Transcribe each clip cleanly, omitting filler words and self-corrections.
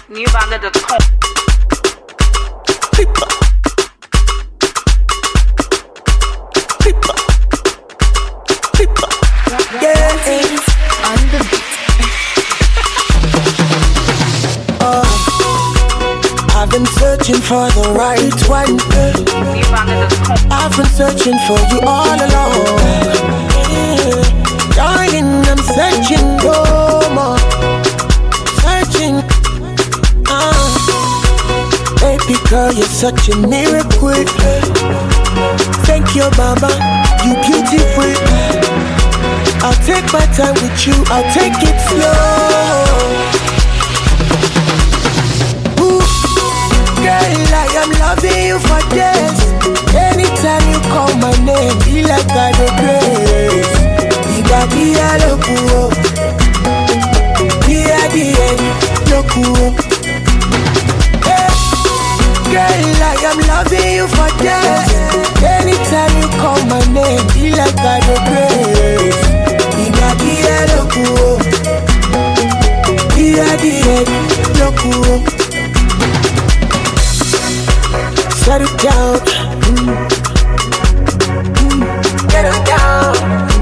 Newbanger.com. I've been searching for the right one. I've been searching for you all along. Darling, I'm searching no more. Searching. Baby girl, you're such a miracle. Thank you, mama, you beautiful. I'll take my time with you, I'll take it slow. Girl, I am loving you for days. Anytime you call my name, feel like I do grace. Ibadi alokuo, Ibadi alokuo. Girl, I am loving you for days. Anytime you call my name, feel like I do grace. Ibadi alokuo, Ibadi alokuo. Settle down, settle down.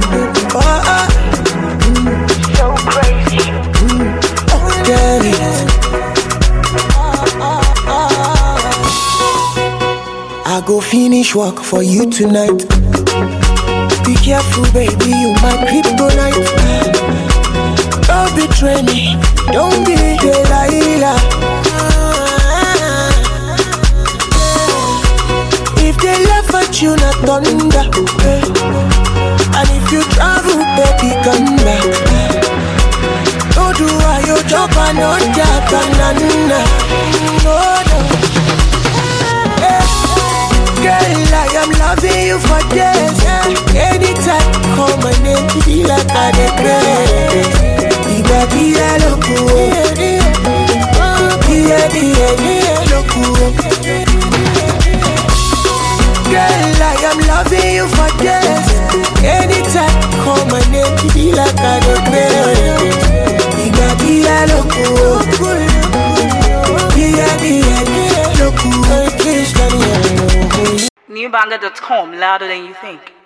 So crazy. Oh, get it. I go finish work for you tonight. Be careful, baby, you my kryptonite. Don't betray me, don't be Delilah. They laugh at you, not thunder. And if you travel, baby, come back. Don't do why you jump and not that banana. No, no. Girl, I am loving you for days. Anytime you call my name, feel like I declare. Ibadi alokuo, Ibadi alokuo. Girl, I am loving you for days. Anytime you call my name, feel like I don't care. Ibadi alokuo, Ibadi alokuo. Newbanger.com, louder than you think.